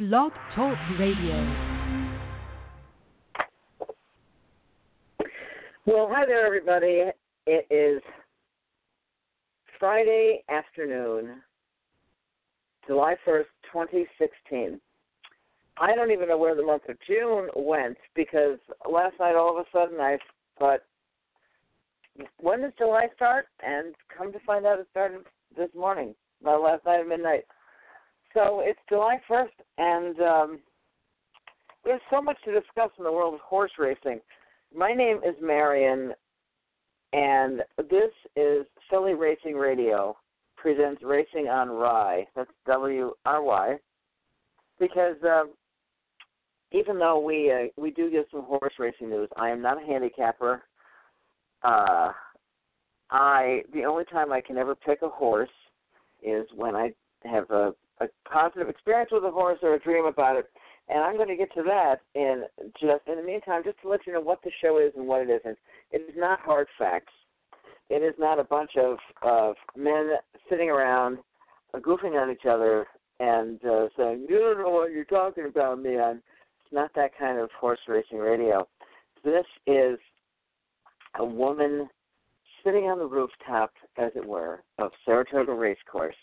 Blog Talk Radio. Well, hi there, everybody. It is Friday afternoon, July 1st, 2016. I don't even know where the month of June went because last night all of a sudden I thought, when does July start? And come to find out it started this morning, last night at midnight. So it's July 1st, and there's so much to discuss in the world of horse racing. My name is Marion, and this is Philly Racing Radio, presents Racing on Rye. That's WRY, because even though we do get some horse racing news, I am not a handicapper. The only time I can ever pick a horse is when I have a positive experience with a horse or a dream about it, and I'm going to get to that in the meantime, just to let you know what the show is and what it isn't. It is not hard facts. It is not a bunch of men sitting around goofing on each other and saying, you don't know what you're talking about, man. It's not that kind of horse racing radio. This is a woman sitting on the rooftop, as it were, of Saratoga Racecourse,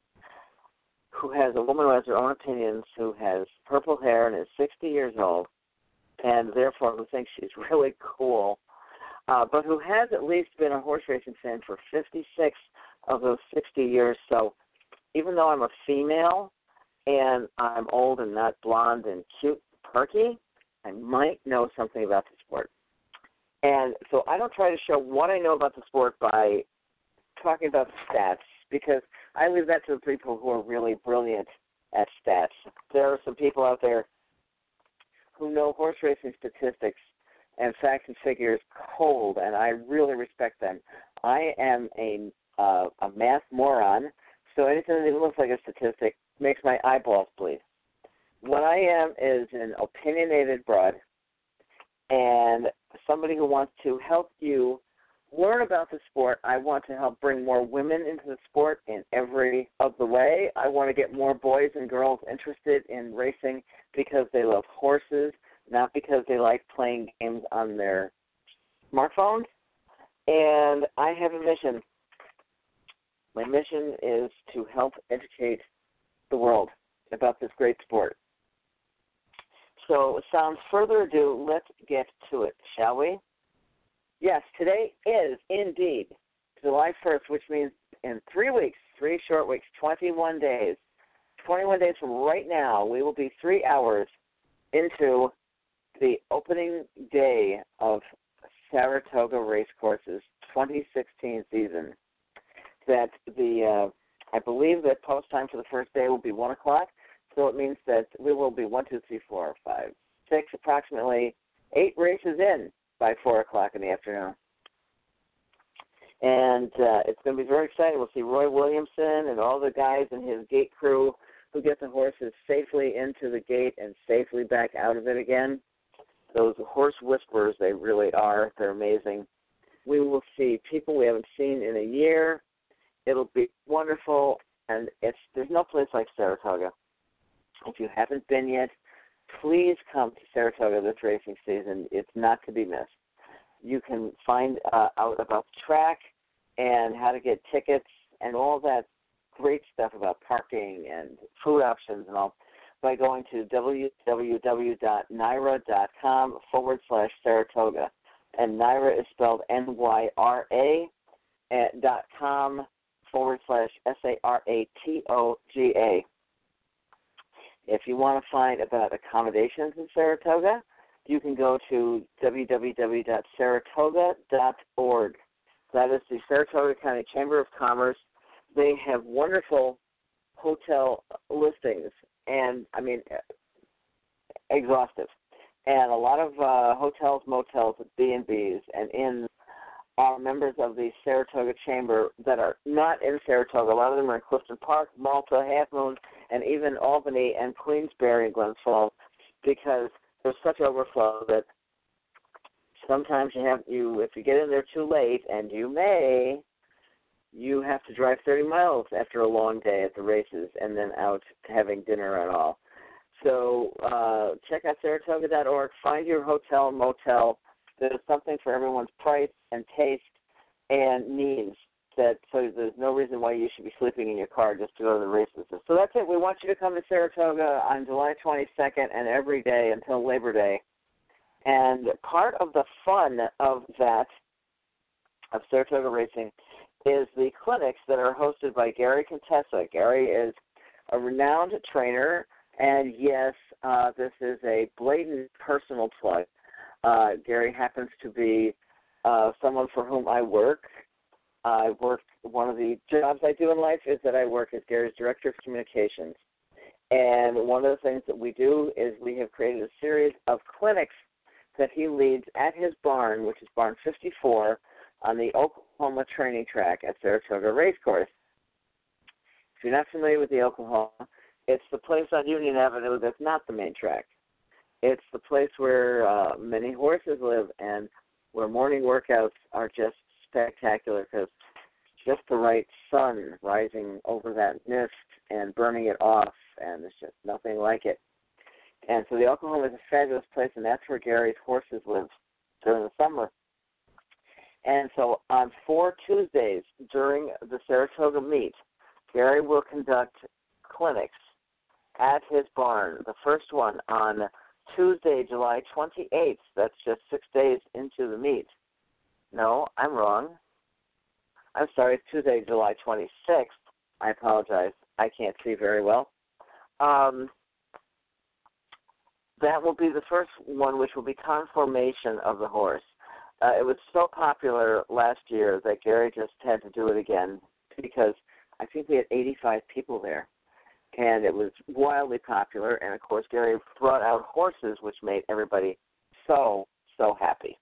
who has her own opinions, who has purple hair and is 60 years old, and therefore who thinks she's really cool, but who has at least been a horse racing fan for 56 of those 60 years. So even though I'm a female and I'm old and not blonde and cute, perky, I might know something about the sport. And so I don't try to show what I know about the sport by talking about the stats, because I leave that to the people who are really brilliant at stats. There are some people out there who know horse racing statistics and facts and figures cold, and I really respect them. I am a math moron, so anything that looks like a statistic makes my eyeballs bleed. What I am is an opinionated broad and somebody who wants to help you learn about the sport. I want to help bring more women into the sport in every of the way. I want to get more boys and girls interested in racing because they love horses, not because they like playing games on their smartphones. And I have a mission. My mission is to help educate the world about this great sport. So without further ado, let's get to it, shall we? Yes, today is indeed July 1st, which means in 3 weeks, 3 short weeks, 21 days. 21 days from right now, we will be 3 hours into the opening day of Saratoga Racecourse's 2016 season. That I believe that post time for the first day will be 1 o'clock, so it means that we will be 1, 2, 3, 4, 5, 6, approximately 8 races in by 4 o'clock in the afternoon. And it's going to be very exciting. We'll see Roy Williamson and all the guys in his gate crew who get the horses safely into the gate and safely back out of it again. Those horse whisperers, they really are. They're amazing. We will see people we haven't seen in a year. It'll be wonderful, and there's no place like Saratoga. If you haven't been yet, please come to Saratoga this racing season. It's not to be missed. You can find out about the track and how to get tickets and all that great stuff about parking and food options and all by going to www.nyra.com/Saratoga. And Nyra is spelled NYRA .com/SARATOGA. If you want to find about accommodations in Saratoga, you can go to www.saratoga.org. That is the Saratoga County Chamber of Commerce. They have wonderful hotel listings, and, exhaustive. And a lot of hotels, motels, B&Bs, and inns are members of the Saratoga Chamber that are not in Saratoga. A lot of them are in Clifton Park, Malta, Half Moon, and even Albany and Queensbury and Glens Falls, because there's such overflow that sometimes if you get in there too late, and you have to drive 30 miles after a long day at the races and then out having dinner and all. So check out Saratoga.org. Find your hotel, motel. There's something for everyone's price and taste and needs. So there's no reason why you should be sleeping in your car just to go to the races. So that's it. We want you to come to Saratoga on July 22nd and every day until Labor Day. And part of the fun of that, of Saratoga Racing, is the clinics that are hosted by Gary Contessa. Gary is a renowned trainer, and yes, this is a blatant personal plug. Gary happens to be someone for whom I work. One of the jobs I do in life is that I work as Gary's Director of Communications. And one of the things that we do is we have created a series of clinics that he leads at his barn, which is Barn 54, on the Oklahoma training track at Saratoga Racecourse. If you're not familiar with the Oklahoma, it's the place on Union Avenue that's not the main track. It's the place where many horses live and where morning workouts are just spectacular because just the right sun rising over that mist and burning it off, and there's just nothing like it. And so the Oklahoma is a fabulous place, and that's where Gary's horses live during the summer. And so on 4 Tuesdays during the Saratoga meet, Gary will conduct clinics at his barn. The first one on Tuesday, July 28th. That's just 6 days into the meet. No, I'm wrong. I'm sorry, it's Tuesday, July 26th. I apologize. I can't see very well. That will be the first one, which will be conformation of the horse. It was so popular last year that Gary just had to do it again because I think we had 85 people there. And it was wildly popular. And, of course, Gary brought out horses, which made everybody so happy.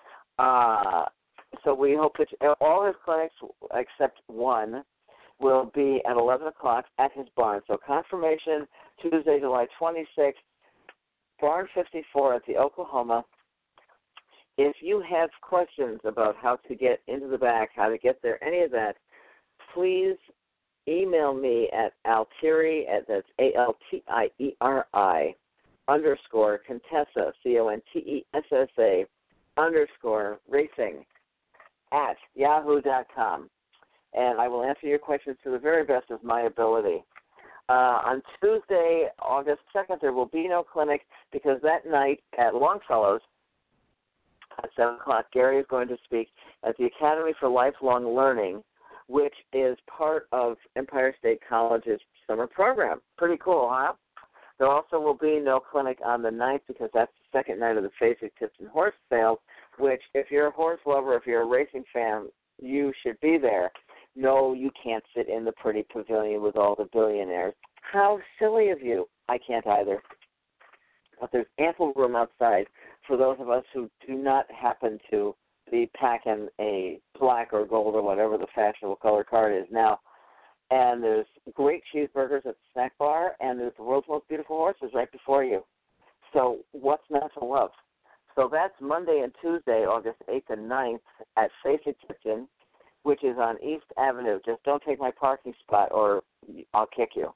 So we hope that all his clinics, except one, will be at 11 o'clock at his barn. So confirmation, Tuesday, July 26th, Barn 54 at the Oklahoma. If you have questions about how to get into the back, how to get there, any of that, please email me at Altieri, that's ALTIERI, _ Contessa, CONTESSA, _ racing at yahoo.com. And I will answer your questions to the very best of my ability. On Tuesday, August 2nd, there will be no clinic because that night at Longfellow's at 7 o'clock, Gary is going to speak at the Academy for Lifelong Learning, which is part of Empire State College's summer program. Pretty cool, huh? There also will be no clinic on the 9th because that's the second night of the Facing Tips and Horse Sales, which if you're a horse lover, if you're a racing fan, you should be there. No, you can't sit in the pretty pavilion with all the billionaires. How silly of you. I can't either. But there's ample room outside for those of us who do not happen to be packing a black or gold or whatever the fashionable color card is now. And there's great cheeseburgers at the snack bar, and there's the world's most beautiful horses right before you. So what's not to love? So that's Monday and Tuesday, August 8th and 9th at Facing Tips, which is on East Avenue. Just don't take my parking spot or I'll kick you.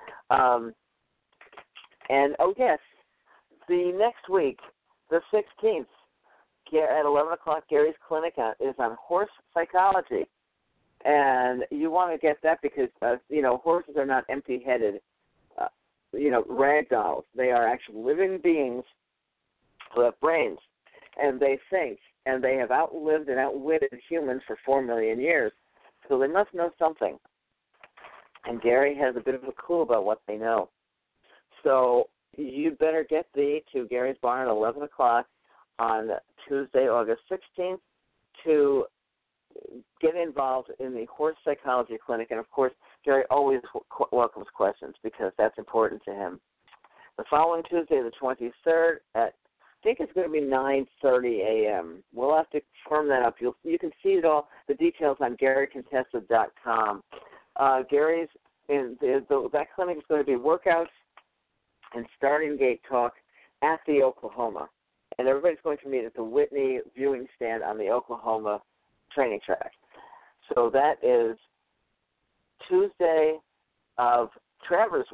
And, oh, yes, the next week, the 16th, at 11 o'clock, Gary's clinic is on horse psychology. And you want to get that because, horses are not empty-headed, rag dolls. They are actual living beings who have brains, and they think, and they have outlived and outwitted humans for 4 million years. So they must know something. And Gary has a bit of a clue about what they know. So you better get thee to Gary's Barn at 11 o'clock on Tuesday, August 16th, to get involved in the horse psychology clinic. And, of course, Gary always welcomes questions because that's important to him. The following Tuesday, the 23rd, I think it's going to be 9:30 a.m. We'll have to firm that up. You can see it all, the details on GaryContessa.com. That clinic is going to be workouts and starting gate talk at the Oklahoma. And everybody's going to meet at the Whitney viewing stand on the Oklahoma training track. So that is Tuesday of Travers Week.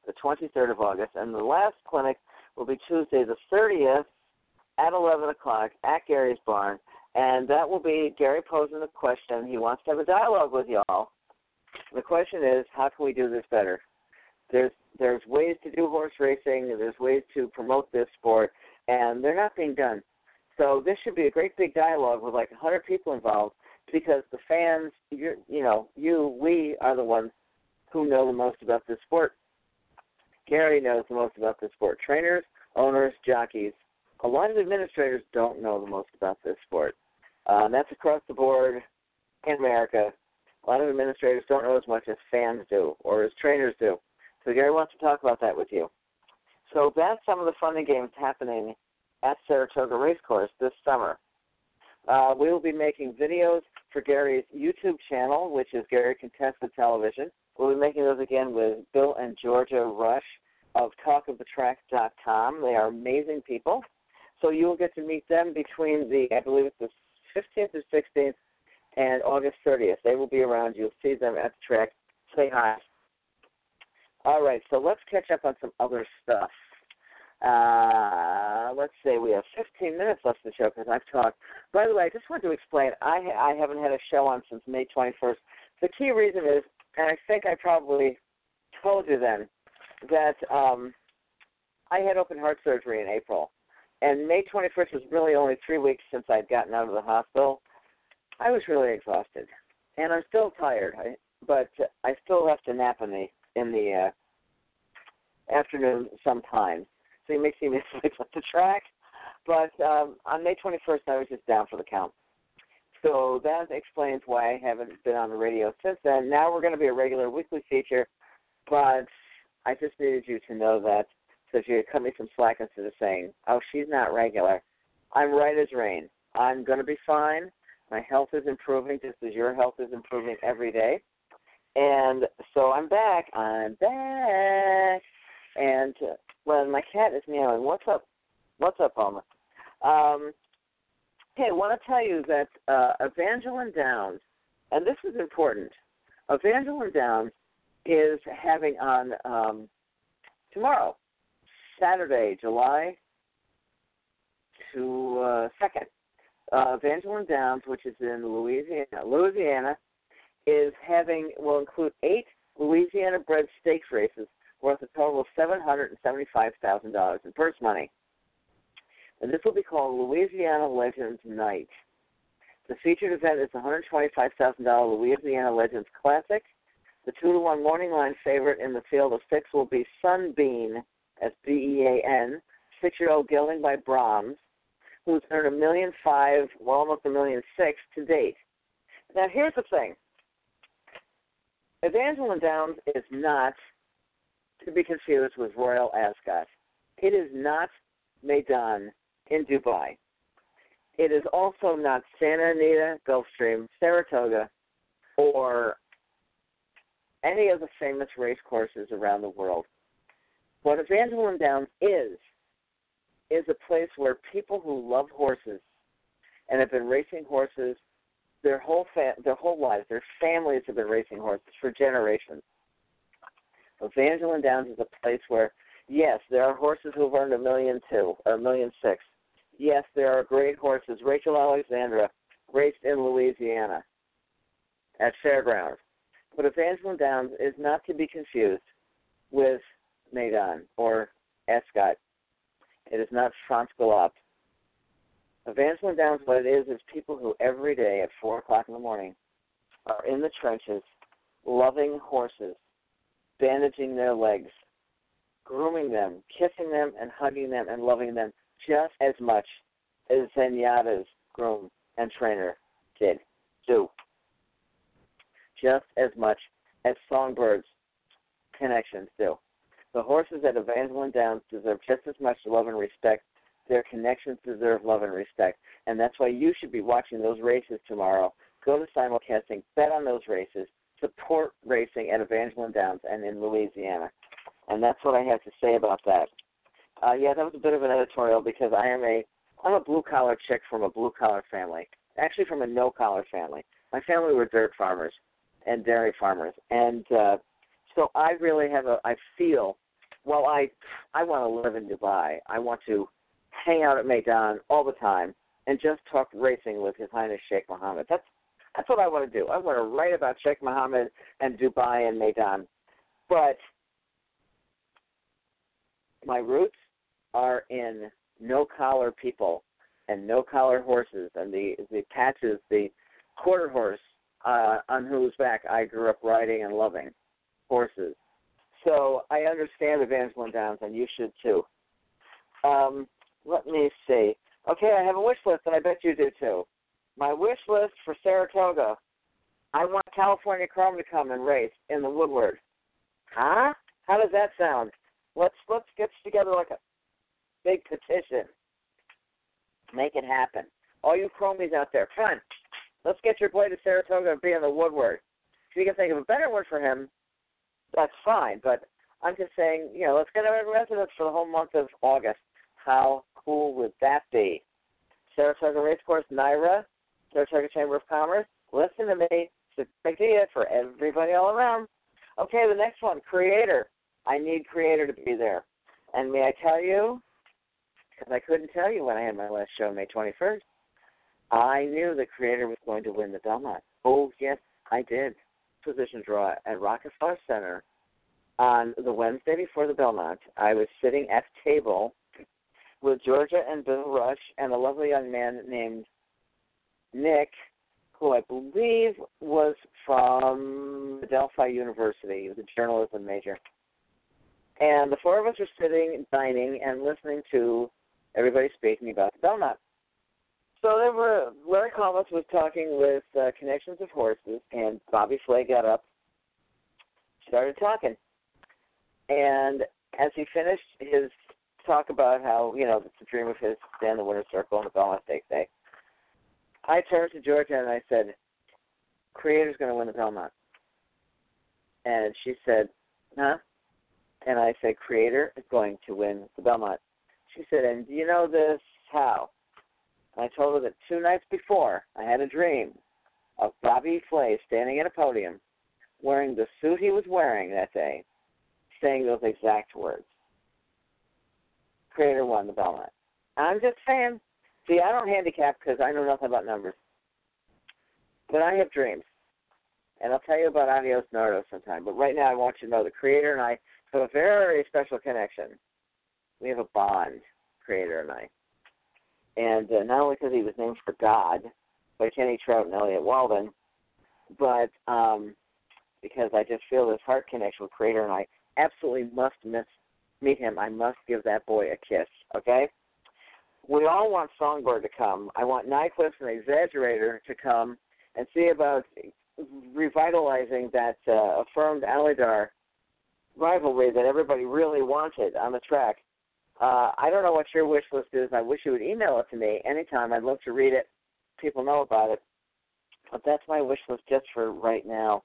the 23rd of August, and the last clinic will be Tuesday the 30th at 11 o'clock at Gary's Barn, and that will be Gary posing a question. He wants to have a dialogue with y'all. The question is, how can we do this better? There's ways to do horse racing, there's ways to promote this sport, and they're not being done. So this should be a great big dialogue with like 100 people involved, because the fans, we are the ones who know the most about this sport. Gary knows the most about this sport. Trainers, owners, jockeys. A lot of administrators don't know the most about this sport. That's across the board in America. A lot of administrators don't know as much as fans do or as trainers do. So Gary wants to talk about that with you. So that's some of the fun and games happening at Saratoga Racecourse this summer. We will be making videos for Gary's YouTube channel, which is Gary Contessa Television. We'll be making those again with Bill and Georgia Rush of TalkOfTheTrack.com. They are amazing people. So you will get to meet them between I believe it's the 15th or 16th and August 30th. They will be around. You'll see them at the track. Say hi. All right, so let's catch up on some other stuff. Let's say we have 15 minutes left of the show because I've talked. By the way, I just wanted to explain, I haven't had a show on since May 21st. The key reason is, and I think I probably told you then, that I had open heart surgery in April. And May 21st was really only 3 weeks since I'd gotten out of the hospital. I was really exhausted. And I'm still tired, but I still have to nap in the afternoon sometimes. So you may see me sleep at the track. But on May 21st, I was just down for the count. So that explains why I haven't been on the radio since then. Now we're going to be a regular weekly feature, but I just needed you to know that so you could cut me some slack instead of saying, oh, she's not regular. I'm right as rain. I'm going to be fine. My health is improving just as your health is improving every day. And so I'm back. And well, my cat is meowing. What's up? What's up, Alma? Hey, I want to tell you that Evangeline Downs, and this is important, Evangeline Downs is having on tomorrow, Saturday, July 2nd. Evangeline Downs, which is in Louisiana, will include 8 Louisiana-bred stakes races worth a total of $775,000 in purse money. And this will be called Louisiana Legends Night. The featured event is the $125,000 Louisiana Legends Classic. The 2-to-1 morning line favorite in the field of 6 will be Sunbeam, that's B-E-A-N, 6-year-old gelding by Brahms, who's earned $1.5 million, well, almost $1.6 million to date. Now, here's the thing. Evangeline Downs is not to be confused with Royal Ascot. It is not Meydan in Dubai. It is also not Santa Anita, Gulfstream, Saratoga, or any of the famous race courses around the world. What Evangeline Downs is a place where people who love horses and have been racing horses their whole lives, their families have been racing horses for generations. Evangeline Downs is a place where, yes, there are horses who've earned $1.2 million or $1.6 million. Yes, there are great horses. Rachel Alexandra raced in Louisiana at Fairgrounds. But Evangeline Downs is not to be confused with Meydan or Ascot. It is not France Galop. Evangeline Downs, what it is people who every day at 4 o'clock in the morning are in the trenches loving horses, bandaging their legs, grooming them, kissing them, and hugging them and loving them just as much as Zenyatta's groom and trainer do. Just as much as Songbird's connections do. The horses at Evangeline Downs deserve just as much love and respect. Their connections deserve love and respect. And that's why you should be watching those races tomorrow. Go to simulcasting, bet on those races, support racing at Evangeline Downs and in Louisiana. And that's what I have to say about that. Yeah, that was a bit of an editorial because I'm a blue-collar chick from a blue-collar family, actually from a no-collar family. My family were dirt farmers and dairy farmers. And so I really I feel well, I want to live in Dubai. I want to hang out at Meydan all the time and just talk racing with His Highness Sheikh Mohammed. That's what I want to do. I want to write about Sheikh Mohammed and Dubai and Meydan. But my roots are in no-collar people and no-collar horses and the patches, the quarter horse on whose back I grew up riding and loving horses. So I understand Evangeline Downs, and you should too. Let me see. Okay, I have a wish list, and I bet you do too. My wish list for Saratoga, I want California Chrome to come and race in the Woodward. Huh? How does that sound? Let's get together like a big petition. Make it happen. All you chromies out there, come on. Let's get your boy to Saratoga and be in the Woodward. If you can think of a better word for him, that's fine. But I'm just saying, let's get him in residence for the whole month of August. How cool would that be? Saratoga Racecourse, NYRA, Saratoga Chamber of Commerce, listen to me. It's a big idea for everybody all around. Okay, the next one, Creator. I need Creator to be there. And may I tell you, because I couldn't tell you when I had my last show, May 21st, I knew the Creator was going to win the Belmont. Oh, yes, I did. Position draw at Rockefeller Center on the Wednesday before the Belmont. I was sitting at a table with Georgia and Bill Rush and a lovely young man named Nick, who I believe was from Adelphi University. He was a journalism major. And the four of us were sitting, dining, and listening to everybody speaking about the Belmont. So Larry Collins was talking with Connections of Horses, and Bobby Flay got up, started talking. And as he finished his talk about how, it's a dream of his to stand in the winner's circle on the Belmont Stakes Day, I turned to Georgia and I said, Creator's going to win the Belmont. And she said, huh? And I said, Creator is going to win the Belmont. She said, and do you know this how? And I told her that 2 nights before, I had a dream of Bobby Flay standing at a podium, wearing the suit he was wearing that day, saying those exact words. Creator won the Belmont. I'm just saying. See, I don't handicap because I know nothing about numbers. But I have dreams. And I'll tell you about Adios Nardo sometime. But right now I want you to know the Creator and I have a very special connection. We have a bond, Creator and I. And not only because he was named for God by Kenny Trout and Elliot Walden, but because I just feel this heart connection with Creator and I absolutely must meet him. I must give that boy a kiss, okay? We all want Songbird to come. I want Nyquist and Exaggerator to come and see about revitalizing that affirmed Alydar rivalry that everybody really wanted on the track. I don't know what your wish list is. I wish you would email it to me anytime. I'd love to read it. People know about it. But that's my wish list just for right now.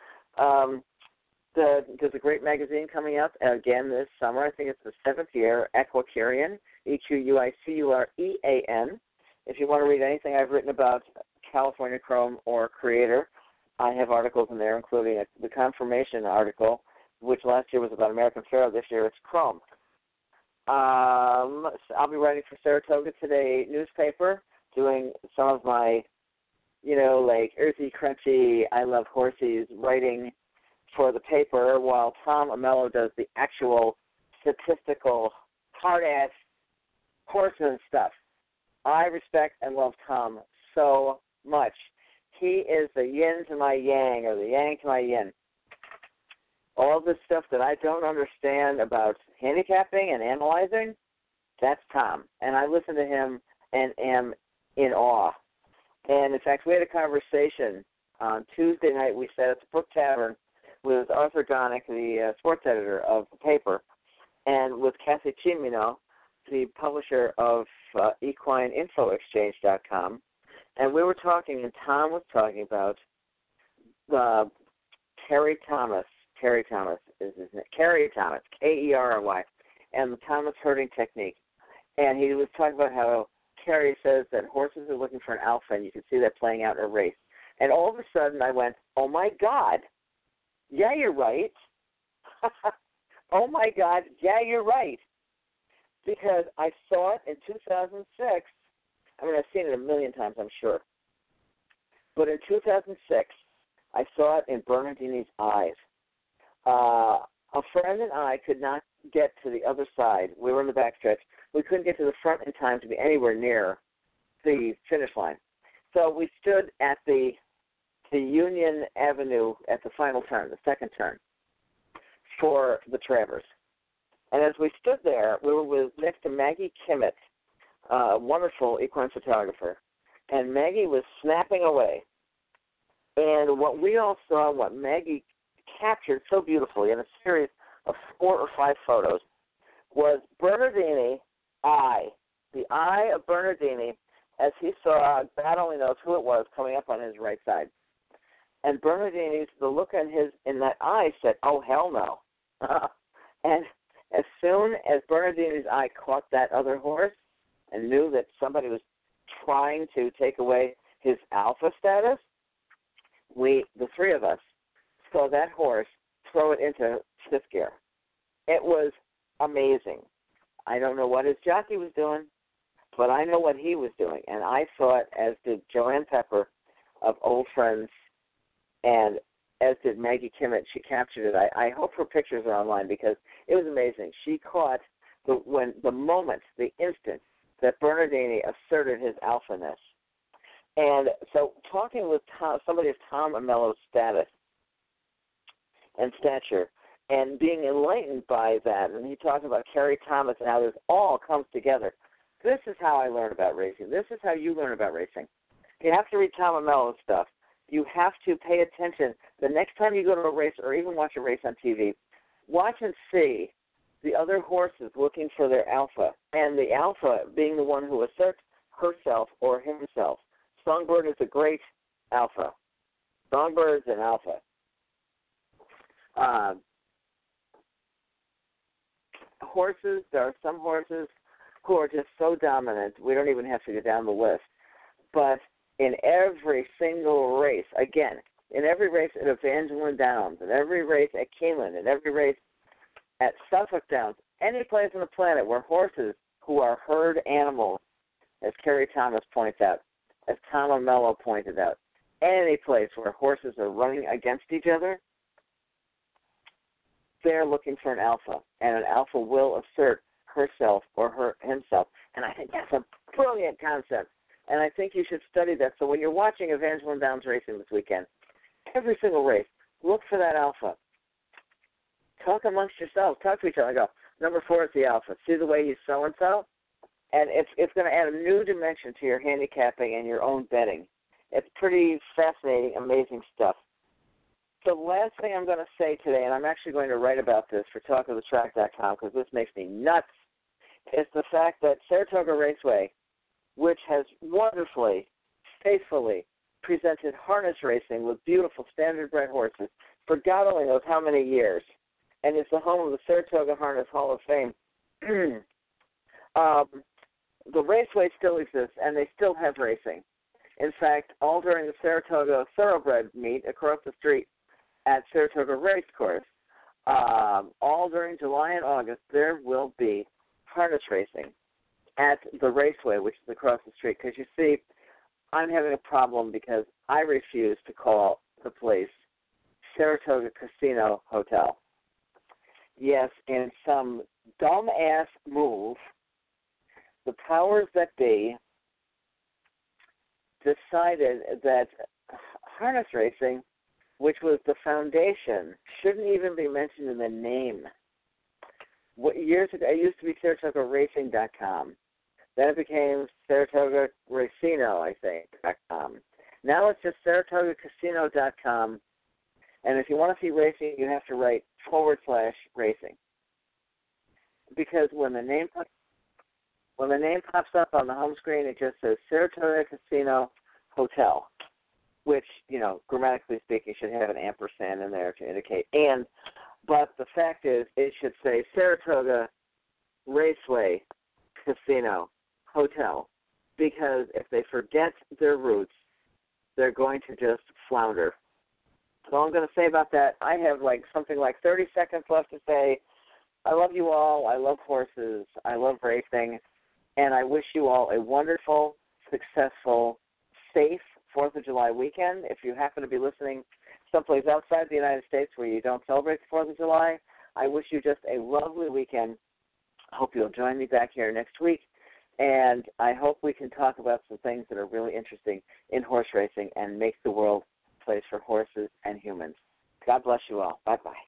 There's a great magazine coming up again this summer. I think it's the 7th year, Equicurian, Equuicurean. If you want to read anything I've written about California Chrome or Creator, I have articles in there, including the confirmation article, which last year was about American Pharoah. This year it's Chrome. I'll be writing for Saratoga Today newspaper, doing some of my, like earthy, crunchy, I love horses writing for the paper, while Tom Amello does the actual statistical, hard-ass horseman stuff. I respect and love Tom so much. He is the yin to my yang, or the yang to my yin. All this stuff that I don't understand about handicapping and analyzing, that's Tom. And I listen to him and am in awe. And, in fact, we had a conversation on Tuesday night. We sat at the Brook Tavern with Arthur Gonick, the sports editor of the paper, and with Kathy Cimino, the publisher of equineinfoexchange.com. And we were talking, and Tom was talking about Kerry Thomas. Kerry Thomas is his name. Kerry Thomas, K-E-R-R-Y, and the Thomas herding technique. And he was talking about how Kerry says that horses are looking for an alpha, and you can see that playing out in a race. And all of a sudden I went, oh, my God. Yeah, you're right. Oh, my God. Yeah, you're right. Because I saw it in 2006. I mean, I've seen it a million times, I'm sure. But in 2006, I saw it in Bernardini's eyes. A friend and I could not get to the other side. We were in the backstretch. We couldn't get to the front in time to be anywhere near the finish line. So we stood at the Union Avenue at the final turn, the second turn, for the Travers. And as we stood there, we were next to Maggie Kimmett, a wonderful equine photographer, and Maggie was snapping away. And what we all saw, what Maggie captured so beautifully in a series of 4 or 5 photos, was Bernardini eye, the eye of Bernardini, as he saw, God only knows who it was, coming up on his right side. And Bernardini's, the look in that eye said, oh, hell no. And as soon as Bernardini's eye caught that other horse and knew that somebody was trying to take away his alpha status, the three of us, saw that horse throw it into fifth gear. It was amazing. I don't know what his jockey was doing, but I know what he was doing. And I saw it, as did Joanne Pepper of Old Friends, and as did Maggie Kimmett. She captured it. I hope her pictures are online because it was amazing. She caught the moment, the instant that Bernardini asserted his alphaness. And so talking with somebody of Tom Amello's status and stature and being enlightened by that, and he talked about Kerry Thomas and how this all comes together. This is how I learn about racing. This is how you learn about racing. You have to read Tom Amello's stuff. You have to pay attention. The next time you go to a race or even watch a race on TV, watch and see the other horses looking for their alpha, and the alpha being the one who asserts herself or himself. Songbird is a great alpha. Songbird's an alpha. Horses, there are some horses who are just so dominant, we don't even have to go down the list. But in every single race, again, in every race at Evangeline Downs, in every race at Keeneland, in every race at Suffolk Downs, any place on the planet where horses who are herd animals, as Kerry Thomas points out, as Tom Amello pointed out, any place where horses are running against each other, they're looking for an alpha, and an alpha will assert herself or himself. And I think that's a brilliant concept, and I think you should study that. So when you're watching Evangeline Downs racing this weekend, every single race, look for that alpha. Talk amongst yourselves. Talk to each other. Go, number 4 is the alpha. See the way he's so-and-so? And it's going to add a new dimension to your handicapping and your own betting. It's pretty fascinating, amazing stuff. The last thing I'm going to say today, and I'm actually going to write about this for talkofthetrack.com because this makes me nuts, is the fact that Saratoga Raceway, which has wonderfully, faithfully presented harness racing with beautiful standard-bred horses for God only knows how many years, and is the home of the Saratoga Harness Hall of Fame, the Raceway still exists, and they still have racing. In fact, all during the Saratoga Thoroughbred meet across the street at Saratoga Racecourse, all during July and August, there will be harness racing at the Raceway, which is across the street. Because you see, I'm having a problem because I refuse to call the place Saratoga Casino Hotel. Yes, in some dumb-ass move, the powers that be decided that harness racing, which was the foundation, shouldn't even be mentioned in the name. Years ago, it used to be SaratogaRacing.com. Then it became Saratoga Racino, I think, .com. Now it's just SaratogaCasino.com. And if you want to see racing, you have to write /racing. Because when the name pops up on the home screen, it just says Saratoga Casino Hotel, which, grammatically speaking, should have an ampersand in there to indicate and. But the fact is, it should say Saratoga Raceway Casino Hotel, because if they forget their roots, they're going to just flounder. So all I'm going to say about that, I have something like 30 seconds left to say. I love you all. I love horses. I love racing. And I wish you all a wonderful, successful, safe 4th of July weekend. If you happen to be listening someplace outside the United States where you don't celebrate the 4th of July, I wish you just a lovely weekend. I hope you'll join me back here next week. And I hope we can talk about some things that are really interesting in horse racing and make the world a place for horses and humans. God bless you all. Bye-bye.